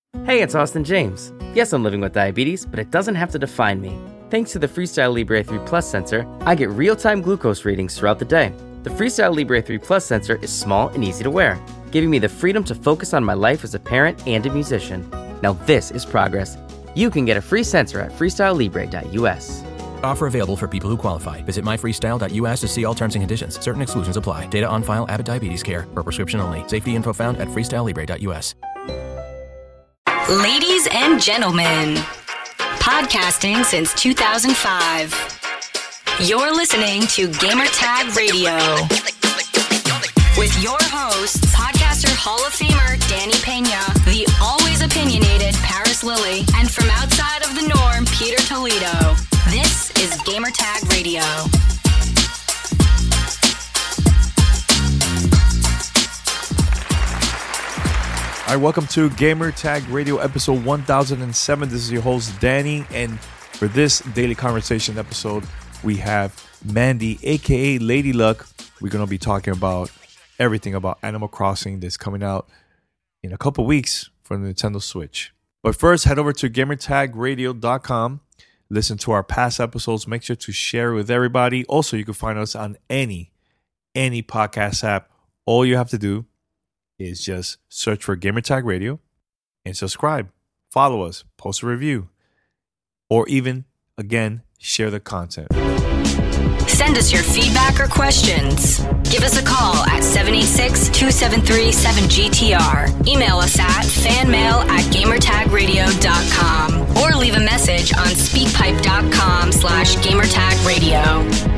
Hey, it's Austin James. Yes, I'm living with diabetes, but it doesn't have to define me. Thanks to the Freestyle Libre 3 Plus sensor, I get real-time glucose readings throughout the day. The Freestyle Libre 3 Plus sensor is small and easy to wear, giving me the freedom to focus on my life as a parent and a musician. Now this is progress. You can get a free sensor at freestylelibre.us. Offer available for people who qualify. Visit myfreestyle.us to see all terms and conditions. Certain exclusions apply. Data on file. Abbott Diabetes Care. Per prescription only. Safety info found at freestylelibre.us. Ladies and gentlemen, podcasting since 2005. You're listening to Gamertag Radio. With your hosts, podcaster Hall of Famer Danny Pena, the always opinionated Paris Lilly, and from outside of the norm, Peter Toledo. This is Gamertag Radio. All right, welcome to Gamertag Radio episode 1007. This is your host, Danny, and for this daily conversation episode, we have Mandy, aka Lady Luck. We're going to be talking about everything about Animal Crossing that's coming out in a couple weeks for the Nintendo Switch. But first, head over to gamertagradio.com. Listen to our past episodes. Make sure to share with everybody. Also, you can find us on any podcast app. All you have to do is just search for Gamertag Radio and subscribe. Follow us. Post a review. Or even, again, share the content. Send us your feedback or questions. Give us a call at 786-273-7GTR. Email us at fanmail@gamertagradio.com or leave a message on speakpipe.com/gamertagradio.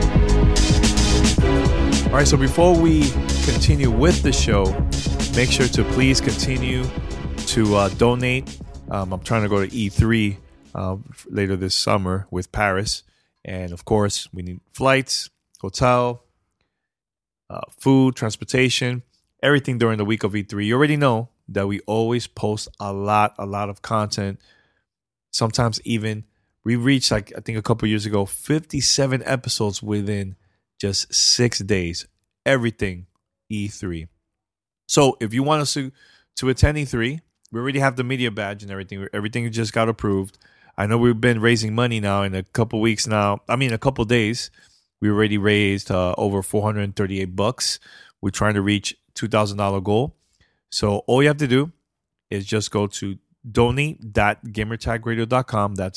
All right, so before we continue with the show, make sure to please continue to donate. I'm trying to go to E3 later this summer with Paris. And of course, we need flights, hotel, food, transportation, everything during the week of E3. You already know that we always post a lot of content. Sometimes even we reached, like I think a couple years ago, 57 episodes within just 6 days. Everything E3. So if you want us to attend E3, we already have the media badge and everything. Everything just got approved. I know we've been raising money now in a couple weeks now. I mean, a couple days. We already raised over $438. We're trying to reach $2,000 goal. So all you have to do is just go to donate.gamertagradio.com. That's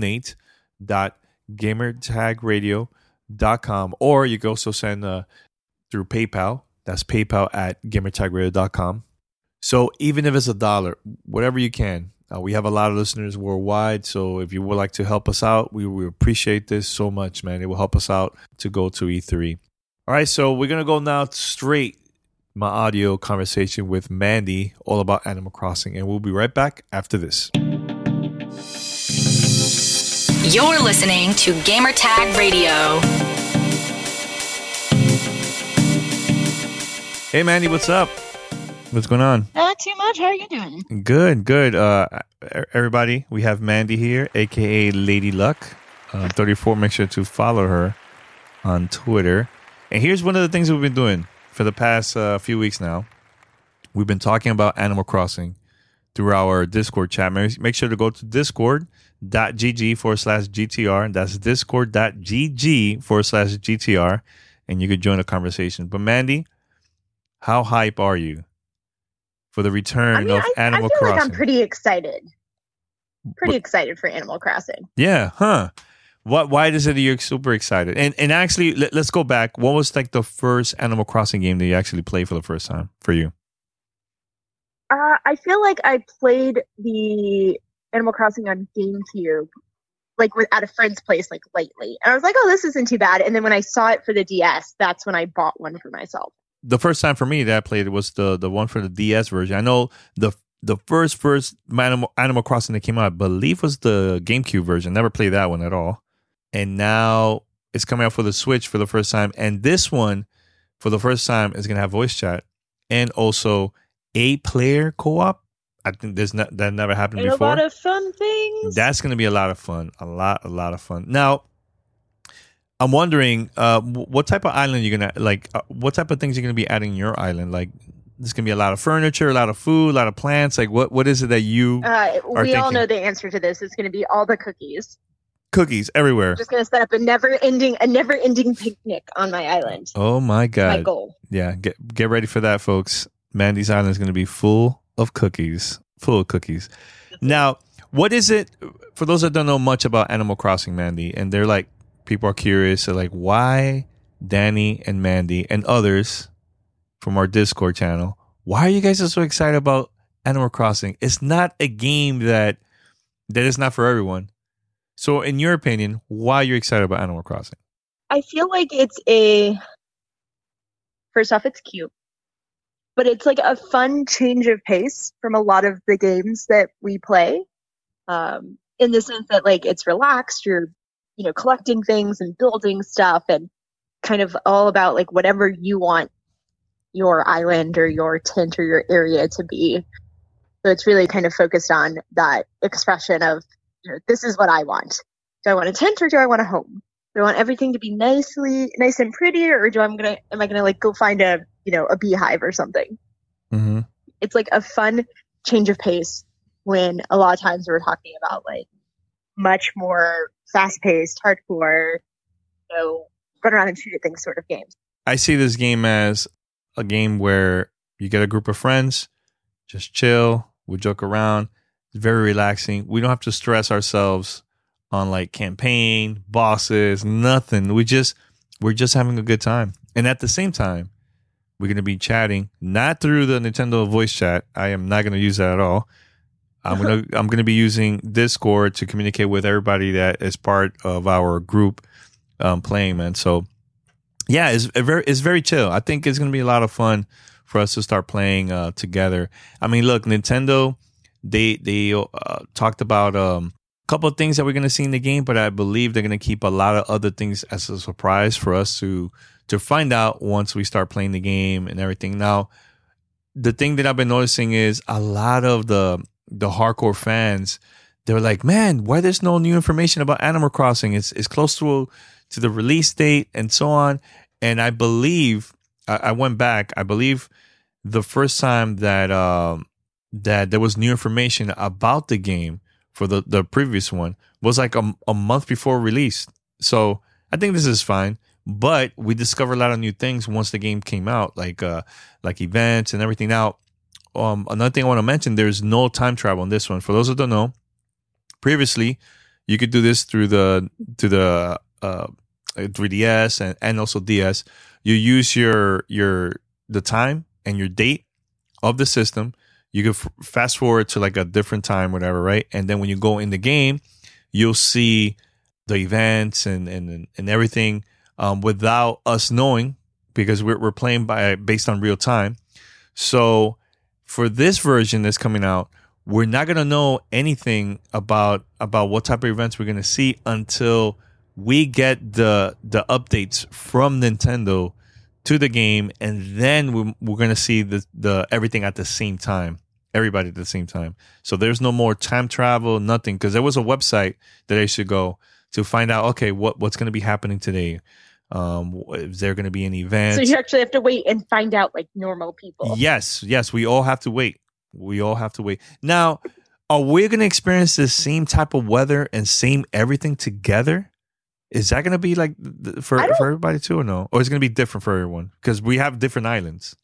donate.gamertagradio.com. Or you can also send through PayPal. That's paypal@gamertagradio.com. So even if it's $1, whatever you can. We have a lot of listeners worldwide, so if you would like to help us out, we appreciate this so much, man. It will help us out to go to E3. All right, so we're going to go now straight my audio conversation with Mandy, all about Animal Crossing, and we'll be right back after this. You're listening to Gamertag Radio. Hey, Mandy, what's up? What's going on? Not too much. How are you doing? Good. Everybody, we have Mandy here, a.k.a. Lady Luck, 34. Make sure to follow her on Twitter. And here's one of the things we've been doing for the past few weeks now. We've been talking about Animal Crossing through our Discord chat. Make sure to go to discord.gg/GTR. That's discord.gg/GTR. And you could join the conversation. But Mandy, how hype are you for the return of Animal Crossing? I feel like I'm pretty excited. Excited for Animal Crossing. Yeah, huh? Why is it that you're super excited? And actually, let's go back. What was like the first Animal Crossing game that you actually played for the first time for you? I feel like I played the Animal Crossing on GameCube, like at a friend's place, like lately. And I was like, oh, this isn't too bad. And then when I saw it for the DS, that's when I bought one for myself. The first time for me that I played it was the one for the DS version. I know the first Animal Crossing that came out, I believe, was the GameCube version. Never played that one at all. And now it's coming out for the Switch for the first time. And this one, for the first time, is going to have voice chat and also 8-player co-op. I think that never happened before. A lot of fun things. That's going to be a lot of fun. A lot of fun. Now, I'm wondering what type of island you're gonna like. What type of things you're gonna be adding in your island? Like there's going to be a lot of furniture, a lot of food, a lot of plants. Like what is it that you are we all thinking? know the answer to this. It's going to be all the cookies. Cookies everywhere. I'm just going to set up a never-ending picnic on my island. Oh my God. My goal. Yeah, get ready for that, folks. Mandy's Island is going to be full of cookies. Now, what is it, for those that don't know much about Animal Crossing, Mandy, and they're like, people are curious, they're like, why Danny and Mandy and others from our Discord channel, why are you guys so excited about Animal Crossing? It's not a game that is not for everyone. So in your opinion, why are you excited about Animal Crossing? I feel like first off, it's cute. But it's like a fun change of pace from a lot of the games that we play. In the sense that like it's relaxed, you're, collecting things and building stuff and kind of all about like whatever you want your island or your tent or your area to be. So it's really kind of focused on that expression of, this is what I want. Do I want a tent or do I want a home? Do I want everything to be nice and pretty, or am I gonna like go find a beehive or something? Mm-hmm. It's like a fun change of pace when a lot of times we're talking about like much more fast-paced, hardcore, run around and shoot at things sort of games. I see this game as a game where you get a group of friends, just chill, we joke around. It's very relaxing. We don't have to stress ourselves on like campaign, bosses, nothing. We're just having a good time. And at the same time, we're going to be chatting, not through the Nintendo voice chat. I am not going to use that at all. I'm going to be using Discord to communicate with everybody that is part of our group playing, man. So yeah, it's very chill. I think it's going to be a lot of fun for us to start playing together. I mean, look, Nintendo, they talked about a couple of things that we're going to see in the game, but I believe they're going to keep a lot of other things as a surprise for us to find out once we start playing the game and everything. Now, the thing that I've been noticing is a lot of the hardcore fans, they're like, man, why there's no new information about Animal Crossing? It's close to the release date and so on. And I believe I went back. I believe the first time that there was new information about the game for the previous one was like a month before release. So I think this is fine. But we discovered a lot of new things once the game came out, like events and everything. Now, another thing I want to mention, there's no time travel in this one. For those who don't know, previously you could do this through the 3DS and also DS. You use the time and your date of the system. You could fast forward to like a different time, whatever, right? And then when you go in the game, you'll see the events and everything without us knowing, because we're playing based on real time. So for this version that's coming out, we're not going to know anything about what type of events we're going to see until we get the updates from Nintendo to the game, and then we're going to see the everything at the same time, everybody at the same time. So there's no more time travel, nothing, because there was a website that I should go to find out, okay, what's going to be happening today. Is there going to be an event? So you actually have to wait and find out like normal people. Yes, we all have to wait. Now, are we going to experience the same type of weather and same everything together? Is that going to be like for everybody too, or no? Or is it going to be different for everyone? Because we have different islands.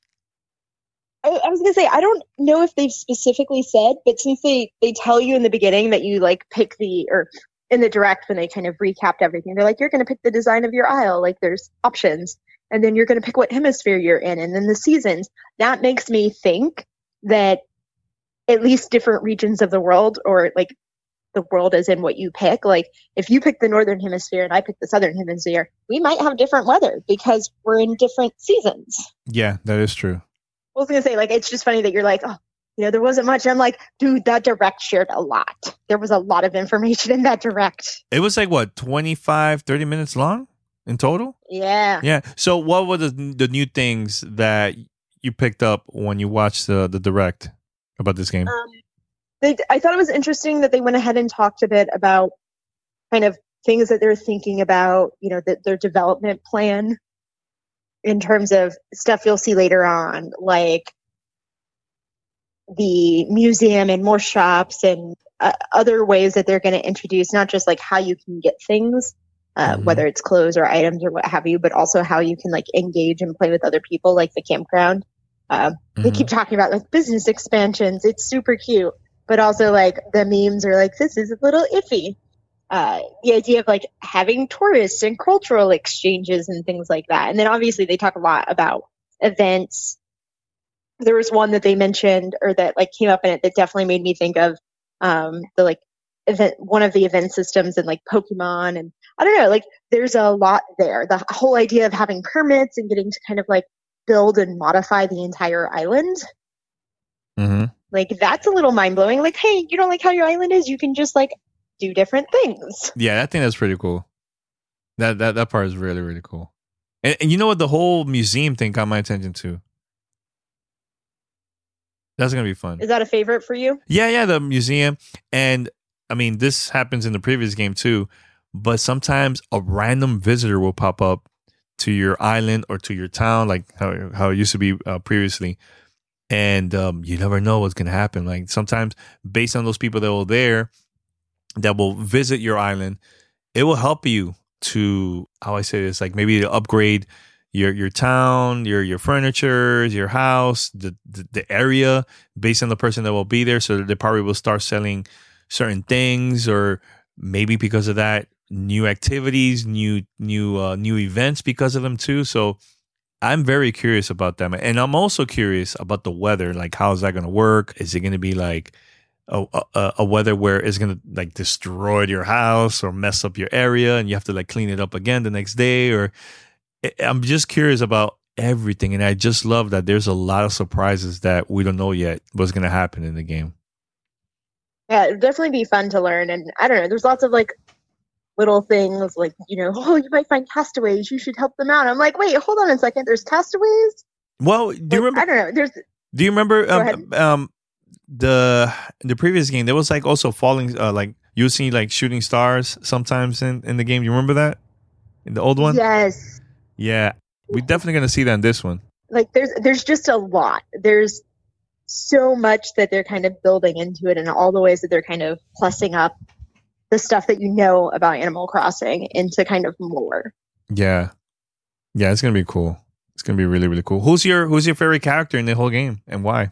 I was going to say, I don't know if they've specifically said, but since they tell you in the beginning that you like pick or in the direct when they kind of recapped everything, they're like, you're going to pick the design of your isle. Like there's options. And then you're going to pick what hemisphere you're in. And then the seasons. That makes me think that at least different regions of the world, or like the world as in what you pick. Like if you pick the northern hemisphere and I pick the southern hemisphere, we might have different weather because we're in different seasons. Yeah, that is true. I was going to say, like, it's just funny that you're like, oh, there wasn't much. I'm like, dude, that direct shared a lot. There was a lot of information in that direct. It was like, what, 25, 30 minutes long in total? Yeah. Yeah. So what were the new things that you picked up when you watched the direct about this game? I thought it was interesting that they went ahead and talked a bit about kind of things that they're thinking about, their development plan in terms of stuff you'll see later on, like the museum and more shops and other ways that they're going to introduce not just like how you can get things, whether it's clothes or items or what have you, but also how you can like engage and play with other people, like the campground. They keep talking about like business expansions. It's super cute, but also like the memes are like, this is a little iffy. The idea of like having tourists and cultural exchanges and things like that. And then obviously they talk a lot about events. There was one that they mentioned or that like came up in it that definitely made me think of the like event, one of the event systems in like Pokemon. And I don't know, like there's a lot there. The whole idea of having permits and getting to kind of like build and modify the entire island. Like that's a little mind blowing. Like, hey, you don't like how your island is? You can just like do different things. Yeah, I think that's pretty cool. That part is really, really cool. And you know what? The whole museum thing caught my attention too. That's going to be fun. Is that a favorite for you? Yeah, the museum. And I mean, this happens in the previous game too, but sometimes a random visitor will pop up to your island or to your town, like how it used to be previously. And you never know what's going to happen. Like sometimes based on those people that were there that will visit your island, it will help you to, how I say this, like maybe to upgrade your town, your furniture, your house, the area based on the person that will be there. So they probably will start selling certain things, or maybe because of that, new activities, new events because of them too. So I'm very curious about them, and I'm also curious about the weather. Like, how is that going to work? Is it going to be like a weather where it's going to like destroy your house or mess up your area, and you have to like clean it up again the next day? Or I'm just curious about everything, and I just love that there's a lot of surprises that we don't know yet what's going to happen in the game. Yeah, it'd definitely be fun to learn, and I don't know. There's lots of like little things like, you know, oh, you might find castaways, you should help them out. I'm like, wait, hold on a second, there's castaways? Well, do you remember? I don't know. Do you remember the previous game? There was like also falling, like you see like shooting stars sometimes in the game. You remember that in the old one? Yes. Yeah, we're definitely gonna see that in this one. Like there's just a lot. There's so much that they're kind of building into it, and all the ways that they're kind of plussing up the stuff that you know about Animal Crossing into kind of more. Yeah, it's gonna be cool. It's gonna be really, really cool. Who's your favorite character in the whole game, and why?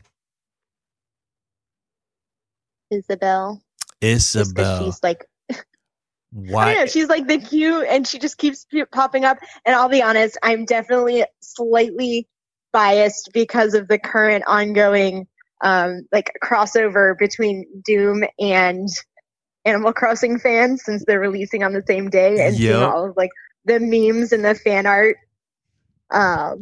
Isabelle. She's like, why? I don't know, she's like the cute, and she just keeps popping up. And I'll be honest, I'm definitely slightly biased because of the current ongoing like crossover between Doom and Animal Crossing fans, since they're releasing on the same day, and seeing all of like the memes and the fan art. So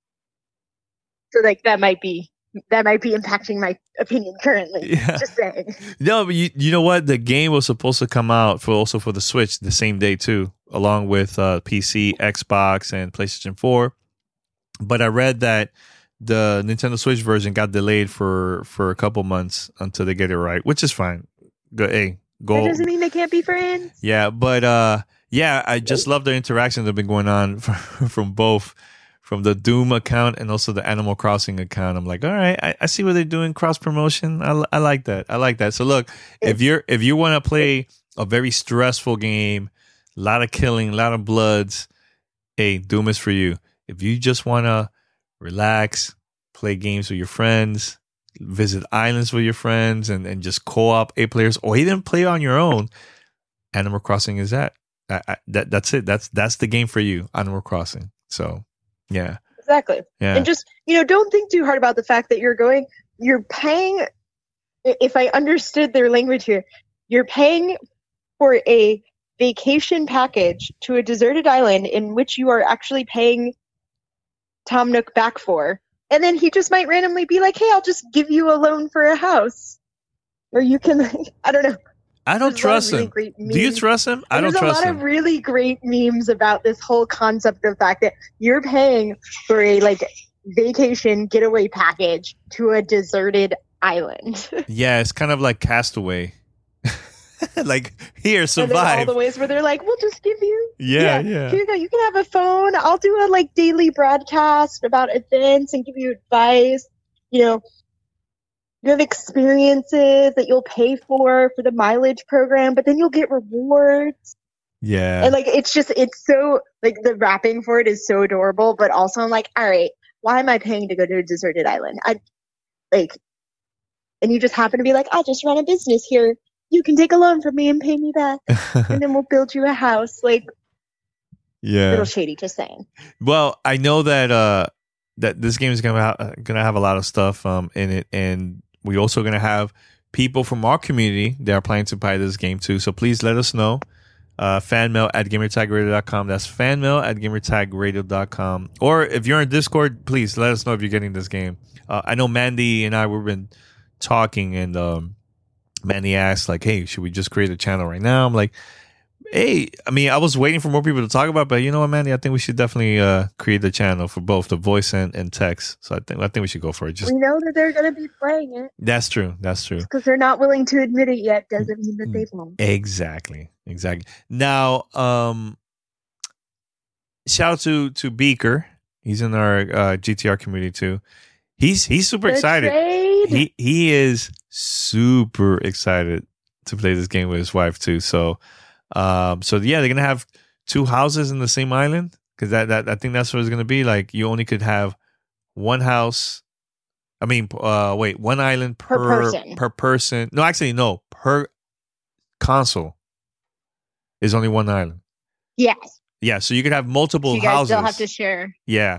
like that might be impacting my opinion currently. Yeah. Just saying. No, but you know what? The game was supposed to come out for the Switch the same day too, along with PC, Xbox, and PlayStation 4. But I read that the Nintendo Switch version got delayed for a couple months until they get it right, which is fine. Go. That doesn't mean they can't be friends. Yeah, but I just love the interactions that have been going on from both, from the Doom account and also the Animal Crossing account. I'm like, all right, I see what they're doing, cross promotion. I like that. So look, if you want to play a very stressful game, a lot of killing, a lot of bloods, hey, Doom is for you. If you just want to relax, play games with your friends, visit islands with your friends, and just co-op 8 players, or even play on your own, Animal Crossing is that. That's it. That's the game for you, Animal Crossing. So, yeah. Exactly. Yeah. And just, don't think too hard about the fact that you're paying, if I understood their language here, you're paying for a vacation package to a deserted island in which you are actually paying Tom Nook back for. And then he just might randomly be like, hey, I'll just give you a loan for a house. Or you can, I don't know. I don't trust him. Do you trust him? I don't trust him. There's a lot of really great memes about this whole concept of the fact that you're paying for a like vacation getaway package to a deserted island. Yeah, it's kind of like Castaway. Like, here, survive. And all the ways where they're like, we'll just give you. Yeah. Here you go. You can have a phone. I'll do a like daily broadcast about events and give you advice. You have experiences that you'll pay for the mileage program, but then you'll get rewards. Yeah. And like, it's so, like, the wrapping for it is so adorable, but also I'm like, all right, why am I paying to go to a deserted island? And you just happen to be like, I'll just run a business here. You can take a loan from me and pay me back. And then we'll build you a house. Like, yeah. Little shady, just saying. Well, I know that that this game is gonna have a lot of stuff in it, and we're also gonna have people from our community that are planning to buy this game too. So please let us know. Fanmail@gamertagradio.com. That's fanmail@gamertagradio.com. Or if you're in Discord, please let us know if you're getting this game. I know Mandy and I we've been talking, and Mandy asked like, "Hey, should we just create a channel right now?" I'm like, "Hey, I mean, I was waiting for more people to talk about, but you know what, Mandy? I think we should definitely create a channel for both the voice and text. So I think we should go for it. We know that they're going to be playing it. That's true. That's true. Because they're not willing to admit it yet doesn't mean that they won't. Exactly. Now, shout out to Beaker. He's in our GTR community too. He's super excited. He is super excited to play this game with his wife too. So yeah, they're gonna have 2 houses in the same island, because that I think that's what it's gonna be. Like, you only could have one house. I mean, one island per person. No, actually, no, per console is only one island. Yes. Yeah, so you could have multiple so you guys houses. Still have to share. Yeah.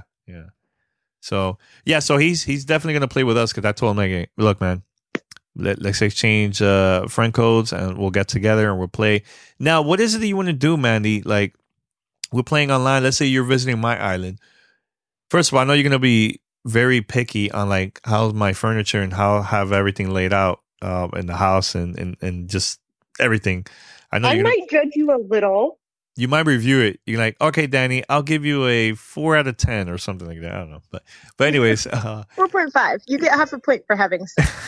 So yeah, so he's definitely gonna play with us, because I told him, like, look, man, let's exchange friend codes and we'll get together and we'll play. Now, what is it that you want to do, Mandy? Like, we're playing online. Let's say you're visiting my island. First of all, I know you're gonna be very picky on like how's my furniture and how I have everything laid out in the house and just everything. I know I might judge you a little. You might review it. You're like, okay, Danny, I'll give you a 4 out of 10 or something like that. I don't know, but anyways, 4.5. You get half a point for having.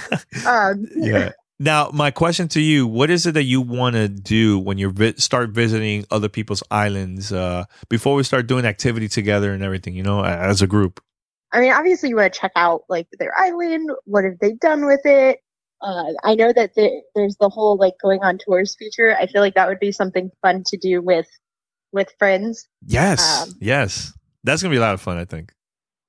Yeah. Now, my question to you: what is it that you want to do when you start visiting other people's islands? Before we start doing activity together and everything, you know, as a group. I mean, obviously, you want to check out like their island. What have they done with it? I know that there's the whole like going on tours feature. I feel like that would be something fun to do with friends. Yes, yes, that's gonna be a lot of fun. I think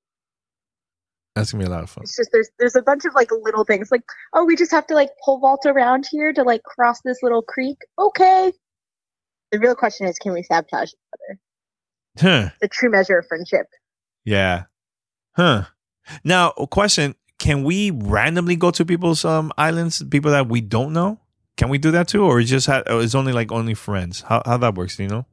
that's gonna be a lot of fun. It's just there's a bunch of like little things like, oh, we just have to like pole vault around here to like cross this little creek. Okay. The real question is, can we sabotage each other? Huh. The true measure of friendship. Yeah. Huh. Now, a question. Can we randomly go to people's islands, people that we don't know? Can we do that too? Or it's only friends? How that works, do you know?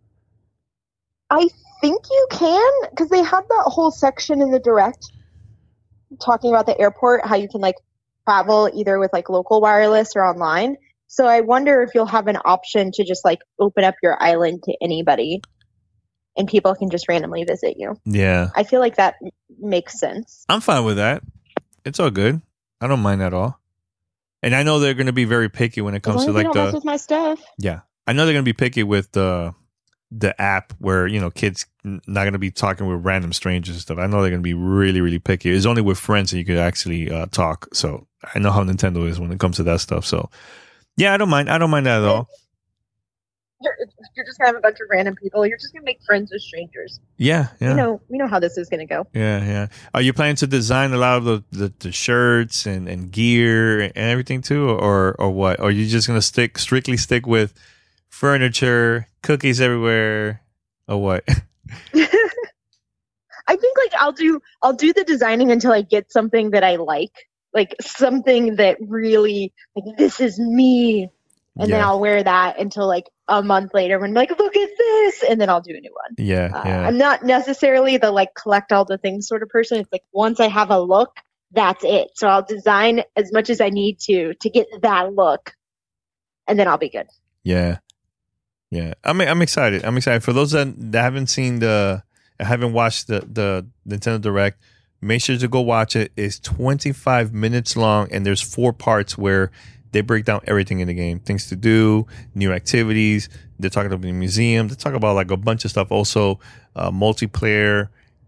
I think you can, because they had that whole section in the direct talking about the airport, how you can like travel either with like local wireless or online. So I wonder if you'll have an option to just like open up your island to anybody and people can just randomly visit you. Yeah. I feel like that makes sense. I'm fine with that. It's all good. I don't mind at all. And I know they're going to be very picky when it comes to like mess with my stuff. Yeah. I know they're going to be picky with the app where, you know, kids not going to be talking with random strangers and stuff. I know they're going to be really, really picky. It's only with friends that you could actually talk. So I know how Nintendo is when it comes to that stuff. So yeah, I don't mind. I don't mind that at all. You're just gonna have a bunch of random people. You're just gonna make friends with strangers. Yeah. We know how this is gonna go. Yeah. Are you planning to design a lot of the shirts and gear and everything too, or what? Or are you just gonna strictly stick with furniture, cookies everywhere, or what? I think like I'll do the designing until I get something that I like something that really like this is me. And then I'll wear that until like a month later when I'm like, look at this. And then I'll do a new one. Yeah. I'm not necessarily the like collect all the things sort of person. It's like once I have a look, that's it. So I'll design as much as I need to get that look. And then I'll be good. Yeah. I'm excited. For those that haven't watched the Nintendo Direct, make sure to go watch it. It's 25 minutes long and there's 4 parts where they break down everything in the game, things to do, new activities. They're talking about the museum. They talk about like a bunch of stuff. Also, multiplayer,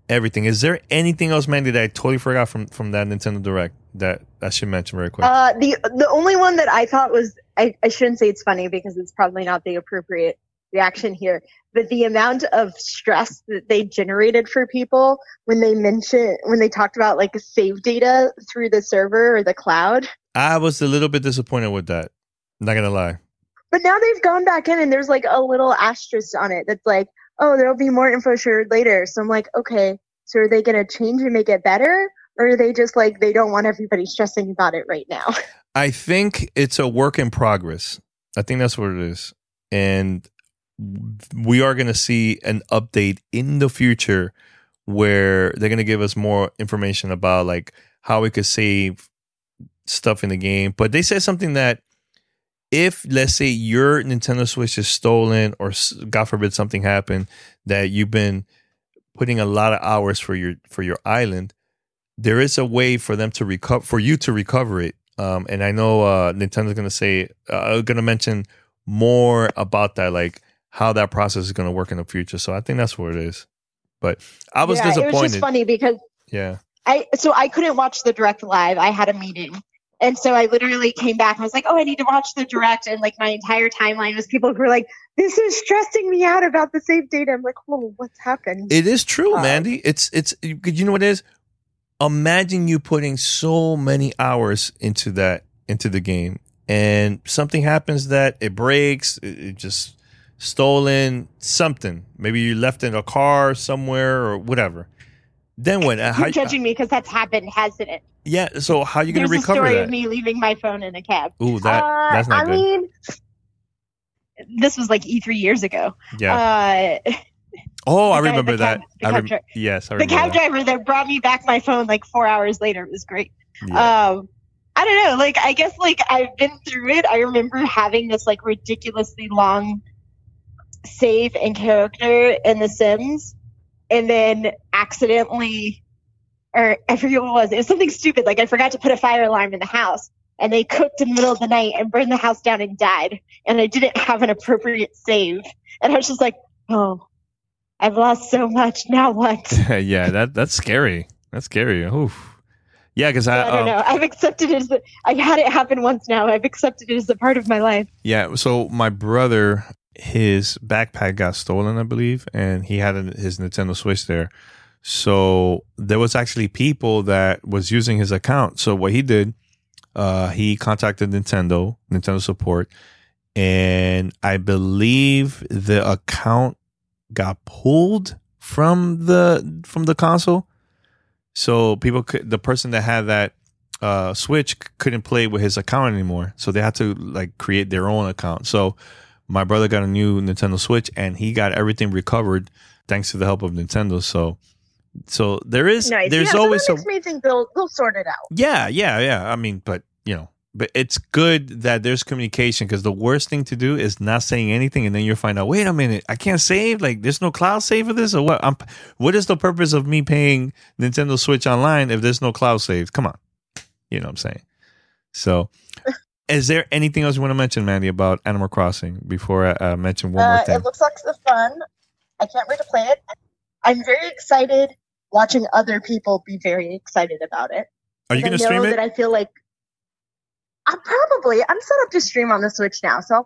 everything. Is there anything else, Mandy, that I totally forgot from that Nintendo Direct that I should mention very quick? The only one that I thought was, I shouldn't say it's funny because it's probably not the appropriate reaction here, but the amount of stress that they generated for people when they talked about like save data through the server or the cloud. I was a little bit disappointed with that. Not gonna lie. But now they've gone back in and there's like a little asterisk on it that's like, oh, there'll be more info shared later. So I'm like, okay, so are they going to change and make it better? Or are they just like, they don't want everybody stressing about it right now? I think it's a work in progress. I think that's what it is. And we are going to see an update in the future where they're going to give us more information about like how we could save stuff in the game. But they said something that if, let's say, your Nintendo Switch is stolen or, God forbid, something happened, that you've been putting a lot of hours for your island, there is a way for them to recover, for you to recover it. And I know Nintendo's going to mention more about that, like how that process is going to work in the future. So I think that's what it is. But I was disappointed. It was just funny because I couldn't watch the Direct live. I had a meeting. And so I literally came back and I was like, oh, I need to watch the Direct. And like my entire timeline was people who were like, this is stressing me out about the save data. I'm like, oh, what's happened? It is true, Mandy. It's you know what it is? Imagine you putting so many hours into the game and something happens that it breaks, it just stolen something. Maybe you left in a car somewhere or whatever. Then what? You're judging me because that's happened, hasn't it? Yeah, so how are you going to recover that? There's a story of me leaving my phone in a cab. Ooh, that's not good. I mean, this was like E3 years ago. Yeah. I remember that. Yes, I remember the cab driver that brought me back my phone like 4 hours later. It was great. Yeah. I don't know. Like, I guess like I've been through it. I remember having this like ridiculously long save and character in The Sims, and then accidentally, or I forget what it was. It was something stupid. Like I forgot to put a fire alarm in the house, and they cooked in the middle of the night and burned the house down and died. And I didn't have an appropriate save, and I was just like, oh, I've lost so much. Now what? Yeah, that's scary. That's scary. Oof. Yeah, because I don't know. I've accepted it I've had it happen once now. I've accepted it as a part of my life. Yeah. So my brother, his backpack got stolen, I believe, and he had his Nintendo Switch there. So there was actually people that was using his account. So what he did, he contacted Nintendo support, and I believe the account got pulled from the console. So the person that had that Switch couldn't play with his account anymore. So they had to like create their own account. So my brother got a new Nintendo Switch and he got everything recovered thanks to the help of Nintendo. So there is, nice. There's so always that makes me think they'll sort it out. Yeah. I mean, but it's good that there's communication, because the worst thing to do is not saying anything and then you find out, wait a minute, I can't save, like there's no cloud save for this, or what? What is the purpose of me paying Nintendo Switch Online if there's no cloud save? Come on. You know what I'm saying? So is there anything else you want to mention, Mandy, about Animal Crossing before I mention one more thing? It looks like it's fun. I can't wait to play it. I'm very excited watching other people be very excited about it. Are you going to stream it? That I feel like I'm set up to stream on the Switch now, so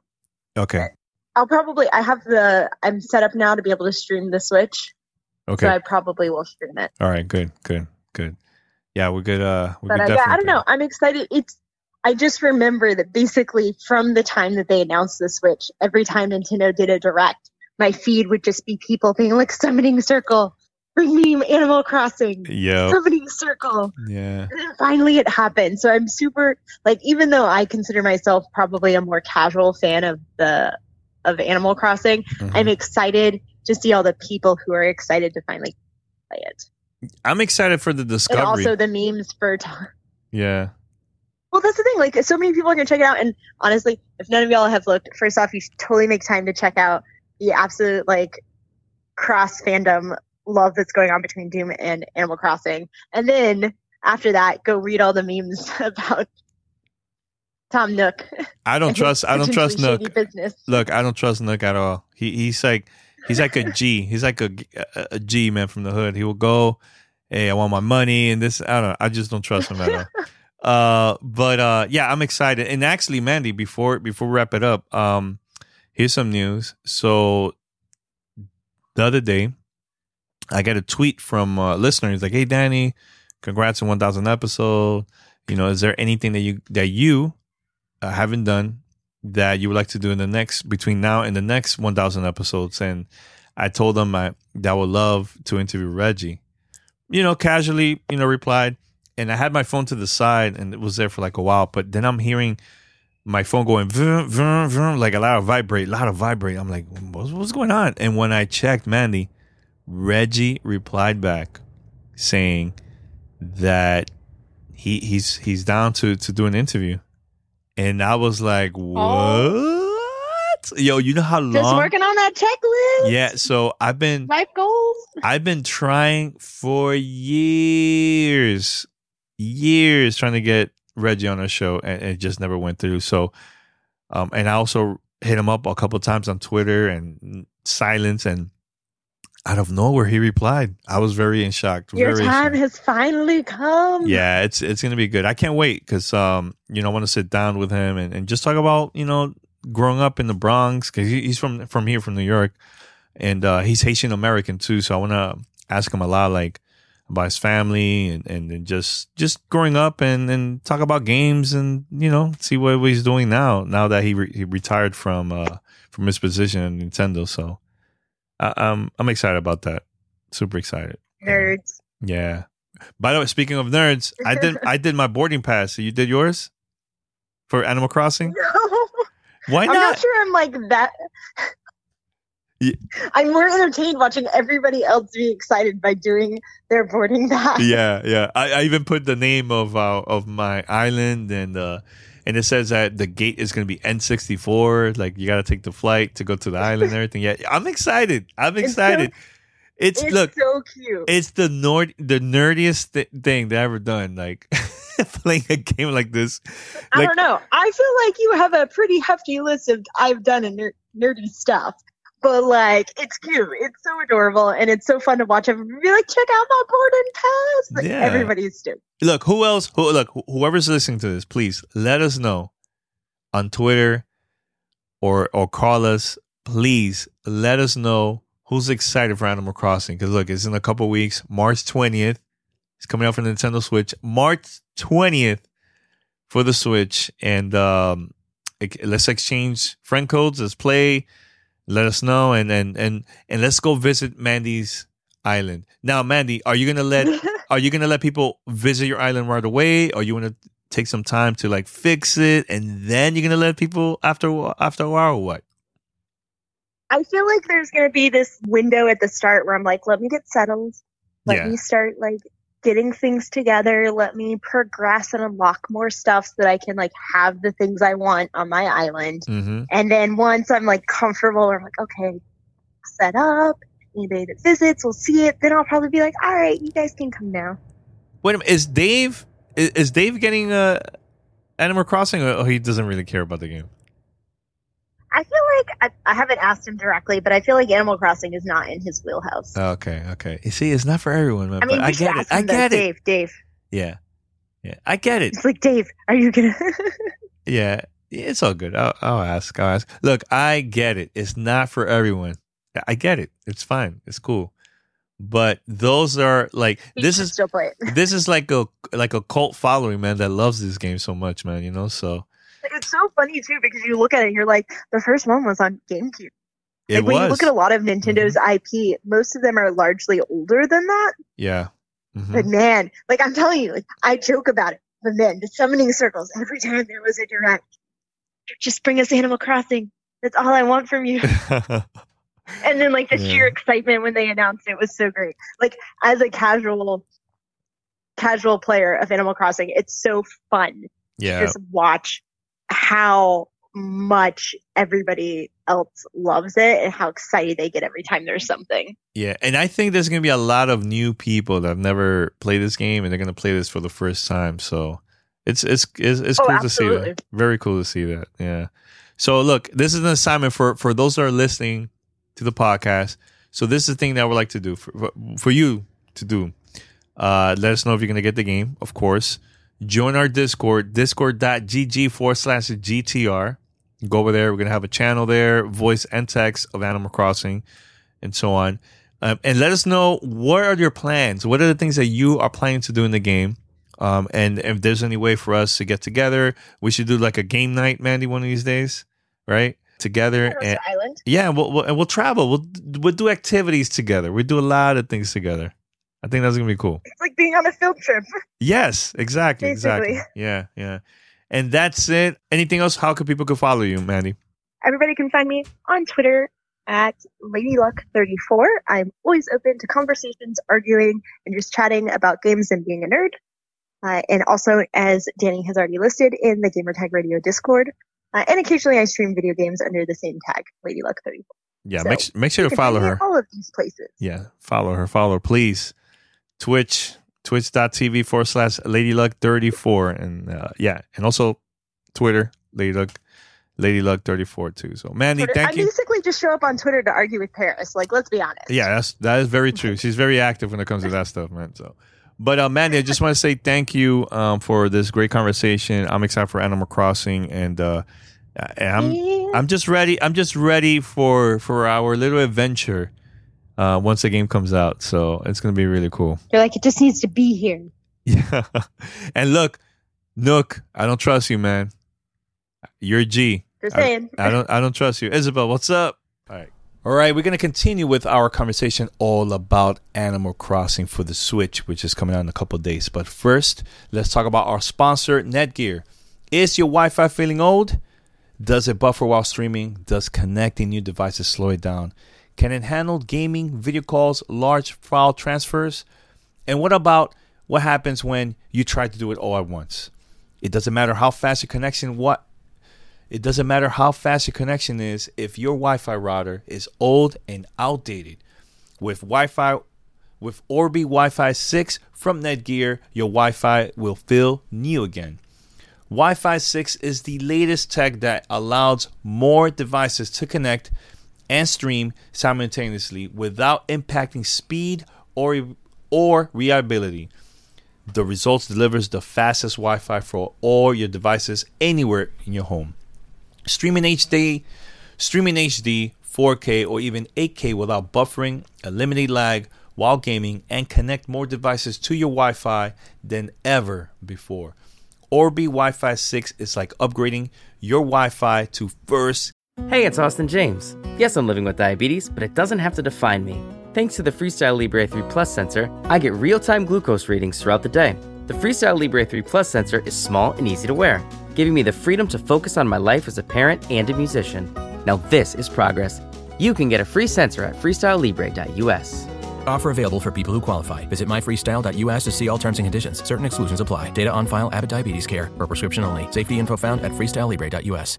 I'm set up now to be able to stream the Switch. Okay. So I probably will stream it. All right, good. Yeah, we're good. I don't know. I'm excited. I just remember that basically from the time that they announced the Switch, every time Nintendo did a Direct, my feed would just be people being like, summoning circle, bring me Animal Crossing, summoning circle. Yeah. And then finally it happened. So I'm super, like, even though I consider myself probably a more casual fan of Animal Crossing, I'm excited to see all the people who are excited to finally play it. I'm excited for the discovery. And also the memes for Yeah. Well, that's the thing. Like, so many people are going to check it out. And honestly, if none of y'all have looked, first off, you should totally make time to check out the absolute, like, cross fandom love that's going on between Doom and Animal Crossing. And then after that, go read all the memes about Tom Nook. I don't trust Nook. Business. Look, I don't trust Nook at all. He's like, He's like a G. He's like a G man from the hood. He will go, hey, I want my money and this. I don't know. I just don't trust him at all. But yeah, I'm excited. And actually, Mandy, before we wrap it up, here's some news. So the other day, I got a tweet from listeners like, "Hey, Danny, congrats on 1,000 episode. You know, is there anything that you haven't done that you would like to do in the next between now and the next 1,000 episodes?" And I told them that I would love to interview Reggie. You know, casually, replied. And I had my phone to the side, and it was there for like a while. But then I'm hearing my phone going vroom, vroom, vroom, like a lot of vibrate. I'm like, what's going on? And when I checked, Mandy, Reggie replied back saying that he's down to do an interview. And I was like, what? Oh. Yo, you know how long? Just working on that checklist. Yeah, so I've been life goals. I've been trying for years trying to get Reggie on our show, and it just never went through. So, and I also hit him up a couple of times on Twitter and silence, and out of nowhere he replied. I was very in shock. Your time has finally come. Yeah, it's gonna be good. I can't wait because I want to sit down with him and just talk about growing up in the Bronx, because he's from here, from New York, and he's Haitian American too. So I want to ask him a lot, like about his family and just growing up and talk about games and see what he's doing now that he retired from his position at Nintendo. So I'm excited about that. Super excited. Nerds. Yeah. By the way, speaking of nerds, I did my boarding pass. So you did yours for Animal Crossing? No. Why not? I'm not sure I'm like that. Yeah. I'm more entertained watching everybody else be excited by doing their boarding pass. Yeah. I even put the name of my island, and it says that the gate is going to be N64. Like, you got to take the flight to go to the island and everything. Yeah, I'm excited. It's look, so cute. It's the nerdiest thing that I've ever done. Like playing a game like this. I don't know. I feel like you have a pretty hefty list of I've done nerdy stuff. But, like, it's cute. It's so adorable. And it's so fun to watch everybody be like, check out my boarding pass. Like, yeah. Everybody's stoked. Look, whoever's listening to this, please let us know on Twitter or call us. Please let us know who's excited for Animal Crossing. Because, look, it's in a couple weeks. March 20th. It's coming out for the Nintendo Switch. March 20th for the Switch. And let's exchange friend codes. Let's play. Let us know, and let's go visit Mandy's island. Now, Mandy, are you gonna let people visit your island right away, or you want to take some time to like fix it, and then you're gonna let people after a while, or what? I feel like there's gonna be this window at the start where I'm like, let me get settled, let me start like getting things together, let me progress and unlock more stuff so that I can like have the things I want on my island. Mm-hmm. And then once I'm like comfortable, I'm like, okay, set up, anybody that visits will see it, then I'll probably be like, all right, you guys can come now. Wait a minute, is Dave getting Animal Crossing, or he doesn't really care about the game? I feel like I haven't asked him directly, but I feel like Animal Crossing is not in his wheelhouse. Okay. You see, it's not for everyone, man. I mean, but I get it. I get it. Dave. Yeah. I get it. It's like, Dave, are you gonna? Yeah, it's all good. I'll ask. Look, I get it. It's not for everyone. I get it. It's fine. It's cool. But those are like this is still play it. This is like a cult following, man, that loves this game so much, man. So. It's so funny, too, because you look at it and you're like, the first one was on GameCube. When you look at a lot of Nintendo's IP, most of them are largely older than that. Yeah. Mm-hmm. But man, like I'm telling you, like I joke about it. But man, the summoning circles, every time there was a direct, just bring us Animal Crossing. That's all I want from you. And then like the sheer excitement when they announced it was so great. Like as a casual player of Animal Crossing, it's so fun to just watch how much everybody else loves it and how excited they get every time there's something. Yeah, and I think there's going to be a lot of new people that have never played this game, and they're going to play this for the first time. So it's cool to see that. Very cool to see that. Yeah. So look, this is an assignment for those that are listening to the podcast. So this is the thing that I would like to do for you to do. Let us know if you're going to get the game, of course. Join our Discord, discord.gg/GTR. Go over there. We're going to have a channel there, voice and text of Animal Crossing and so on. And let us know, what are your plans? What are the things that you are planning to do in the game? And if there's any way for us to get together, we should do like a game night, Mandy, one of these days, right? Together. And, island. Yeah, we'll travel. We'll do activities together. We'll do a lot of things together. I think that's going to be cool. It's like being on a field trip. Yes, exactly. Basically. Exactly. Yeah. And that's it. Anything else? How can people follow you, Mandy? Everybody can find me on Twitter at LadyLuck34. I'm always open to conversations, arguing, and just chatting about games and being a nerd. And also, as Danny has already listed, in the Gamertag Radio Discord. And occasionally I stream video games under the same tag, LadyLuck34. Yeah, So make sure to follow her. All of these places. Yeah, follow her, please. twitch.tv/LadyLuck34. And and also Twitter, LadyLuck34 too. So Mandy, Twitter, thank you. I basically just show up on Twitter to argue with Paris. Like, let's be honest. Yeah, that is very true. She's very active when it comes to that stuff, man. So, but Mandy, I just want to say thank you for this great conversation. I'm excited for Animal Crossing, and I'm just ready. I'm just ready for our little adventure once the game comes out. So it's gonna be really cool. You're like, it just needs to be here. Yeah, and look, Nook, I don't trust you, man. You're a G. Just saying. I don't trust you. Isabel, what's up? All right, we're going to continue with our conversation all about Animal Crossing for the Switch, which is coming out in a couple of days. But first, let's talk about our sponsor, Netgear. Is your Wi-Fi feeling old? Does it buffer while streaming? Does connecting new devices slow it down? Can it handle gaming, video calls, large file transfers? And what happens when you try to do it all at once? It doesn't matter how fast your connection is if your Wi-Fi router is old and outdated. With Orbi Wi-Fi 6 from Netgear, your Wi-Fi will feel new again. Wi-Fi 6 is the latest tech that allows more devices to connect and stream simultaneously without impacting speed or reliability. The results delivers the fastest Wi-Fi for all your devices anywhere in your home. Streaming HD, 4K, or even 8K without buffering, eliminate lag while gaming, and connect more devices to your Wi-Fi than ever before. Orbi Wi-Fi 6 is like upgrading your Wi-Fi to first. Hey, it's Austin James. Yes, I'm living with diabetes, but it doesn't have to define me. Thanks to the Freestyle Libre 3 Plus sensor, I get real-time glucose readings throughout the day. The Freestyle Libre 3 Plus sensor is small and easy to wear, giving me the freedom to focus on my life as a parent and a musician. Now this is progress. You can get a free sensor at freestylelibre.us. Offer available for people who qualify. Visit myfreestyle.us to see all terms and conditions. Certain exclusions apply. Data on file, Abbott Diabetes Care, or prescription only. Safety info found at freestylelibre.us.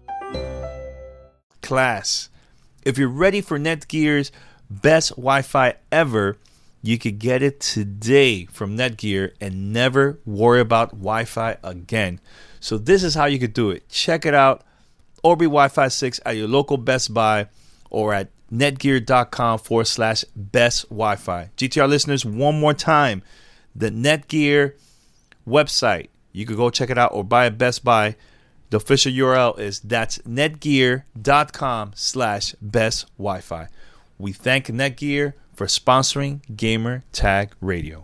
Class. If you're ready for Netgear's best Wi-Fi ever, you could get it today from Netgear and never worry about Wi-Fi again. So this is how you could do it. Check it out. Orbi Wi-Fi 6 at your local Best Buy or at netgear.com/best Wi-Fi. GTR listeners, one more time. The Netgear website. You could go check it out or buy at Best Buy. The official URL is netgear.com/best Wi-Fi. We thank Netgear for sponsoring Gamer Tag Radio.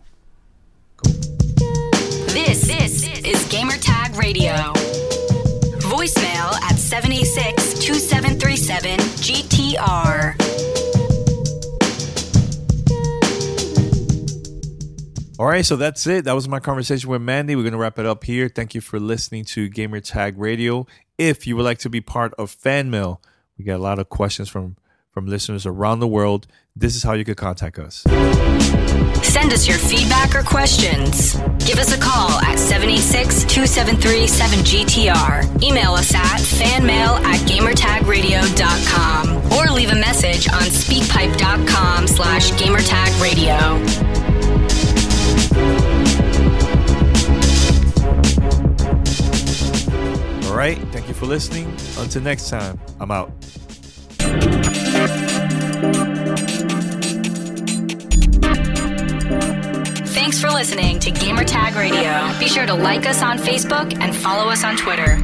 This is Gamer Tag Radio. Voicemail at 786-2737-GTR. All right, so that's it. That was my conversation with Mandy. We're going to wrap it up here. Thank you for listening to Gamer Tag Radio. If you would like to be part of Fan Mail, we get a lot of questions from listeners around the world. This is how you could contact us. Send us your feedback or questions. Give us a call at 786-2737-GTR. Email us at fanmail@gamertagradio.com or leave a message on speakpipe.com/gamertagradio. All right, thank you for listening. Until next time, I'm out. Thanks for listening to Gamertag Radio. Be sure to like us on Facebook and follow us on Twitter.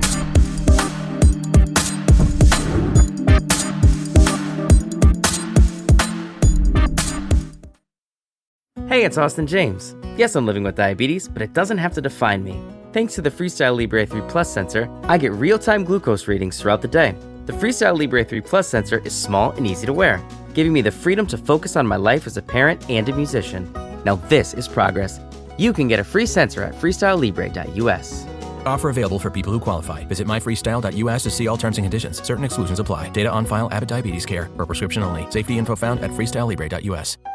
Hey, it's Austin James. Yes, I'm living with diabetes, but it doesn't have to define me. Thanks to the Freestyle Libre 3 Plus sensor, I get real-time glucose readings throughout the day. The Freestyle Libre 3 Plus sensor is small and easy to wear, giving me the freedom to focus on my life as a parent and a musician. Now this is progress. You can get a free sensor at freestylelibre.us. Offer available for people who qualify. Visit myfreestyle.us to see all terms and conditions. Certain exclusions apply. Data on file, Abbott Diabetes Care, or prescription only. Safety info found at freestylelibre.us.